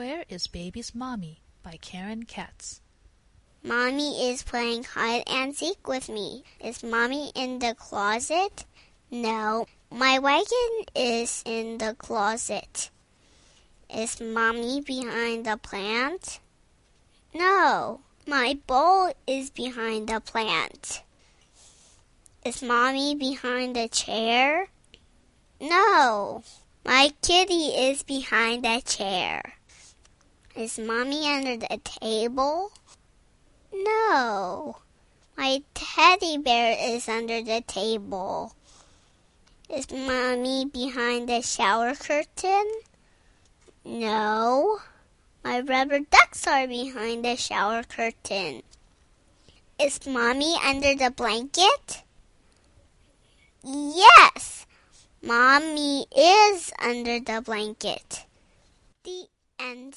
Where is Baby's Mommy by Karen Katz. Mommy is playing hide and seek with me. Is Mommy in the closet? No. My wagon is in the closet. Is Mommy behind the plant? No. My bowl is behind the plant. Is Mommy behind the chair? No. My kitty is behind the chair. Is Mommy under the table? No. My teddy bear is under the table. Is Mommy behind the shower curtain? No. My rubber ducks are behind the shower curtain. Is Mommy under the blanket? Yes. Mommy is under the blanket. The end.